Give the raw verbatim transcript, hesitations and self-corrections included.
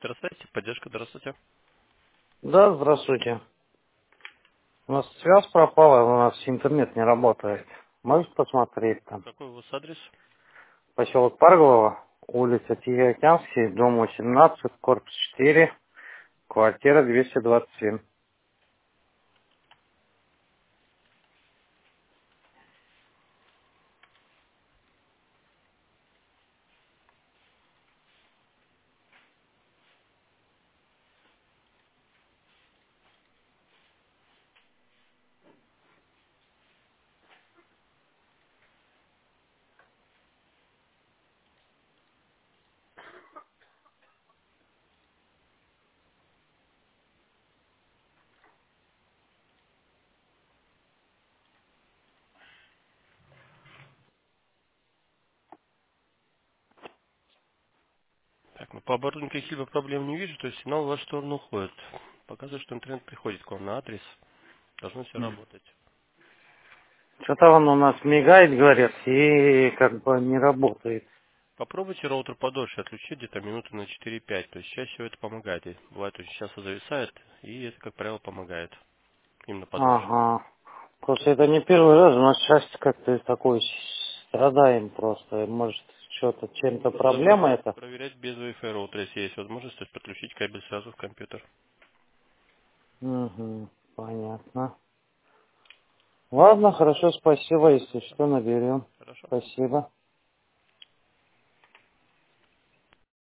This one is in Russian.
Здравствуйте, поддержка, здравствуйте. Да, здравствуйте. У нас связь пропала, у нас интернет не работает. Можете посмотреть там? Какой у вас адрес? Поселок Парголово, улица Тихоокеанский, дом восемнадцать, корпус четыре, квартира двести двадцать семь. Так, ну по оборудованию каких-либо проблем не вижу, то есть сигнал в вашу сторону уходит. Показывает, что интернет приходит к вам на адрес. Должно все работать. Что-то он у нас мигает, говорят, и как бы не работает. Попробуйте роутер подольше отключить, где-то минуты на четыре-пять. То есть чаще всего это помогает. И бывает очень часто зависает, и это, как правило, помогает. Именно подольше. Ага. Просто это не первый раз, у нас сейчас как-то такой страдаем просто. Может, что-то, чем-то Нужно проблема проверять, это? проверять без Wi-Fi роутера, если есть возможность, то есть подключить кабель сразу в компьютер. Угу, понятно. Ладно, хорошо, спасибо, если что, наберем. Хорошо? Спасибо.